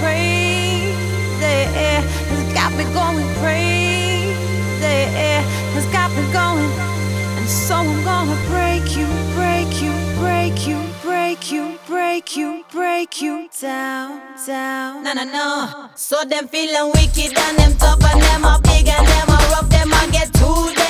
crazy. Has got me going crazy. Has got me going. And so I'm gonna break you, break you, break you, break you, break you, break you down, down. No, no, no. So them feeling wicked and them tough and them are big and them are rough. Them a get too